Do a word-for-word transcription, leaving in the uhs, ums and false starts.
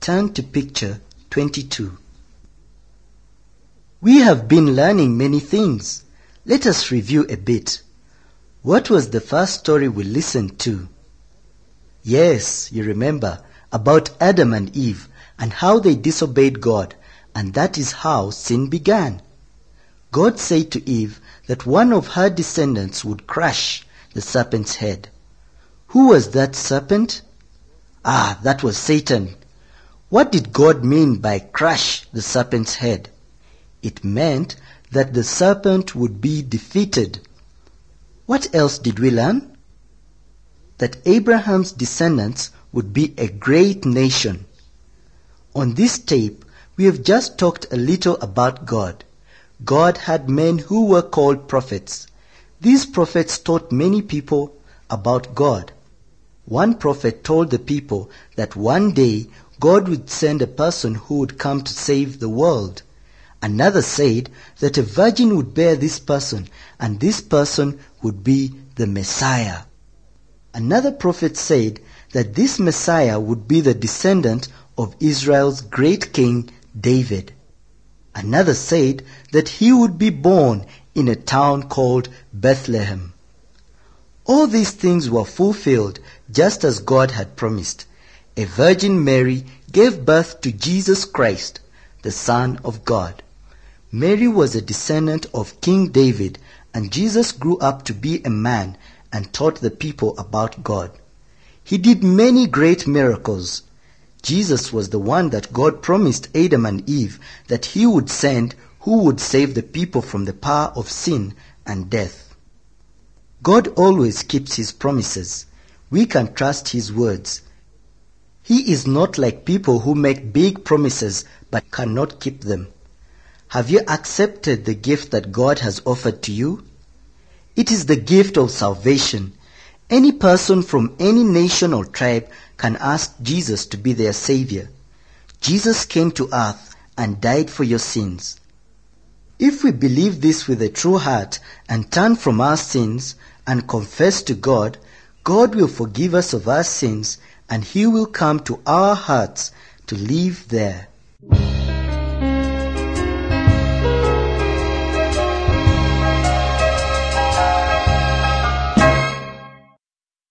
turn to picture twenty-two. We have been learning many things. Let us review a bit. What was the first story we listened to? Yes, you remember, about Adam and Eve and how they disobeyed God, and that is how sin began. God said to Eve that one of her descendants would crush the serpent's head. Who was that serpent? Ah, that was Satan. What did God mean by crush the serpent's head? It meant that the serpent would be defeated. What else did we learn? That Abraham's descendants would be a great nation. On this tape, we have just talked a little about God. God had men who were called prophets. These prophets taught many people about God. One prophet told the people that one day God would send a person who would come to save the world. Another said that a virgin would bear this person, and this person would be the Messiah. Another prophet said that this Messiah would be the descendant of Israel's great king David. Another said that he would be born in a town called Bethlehem. All these things were fulfilled just as God had promised. A Virgin Mary gave birth to Jesus Christ, the Son of God. Mary was a descendant of King David, and Jesus grew up to be a man and taught the people about God. He did many great miracles. Jesus was the one that God promised Adam and Eve that he would send, who would save the people from the power of sin and death. God always keeps his promises. We can trust his words. He is not like people who make big promises but cannot keep them. Have you accepted the gift that God has offered to you? It is the gift of salvation. Any person from any nation or tribe can ask Jesus to be their Savior. Jesus came to earth and died for your sins. If we believe this with a true heart and turn from our sins and confess to God, God will forgive us of our sins and he will come to our hearts to live there.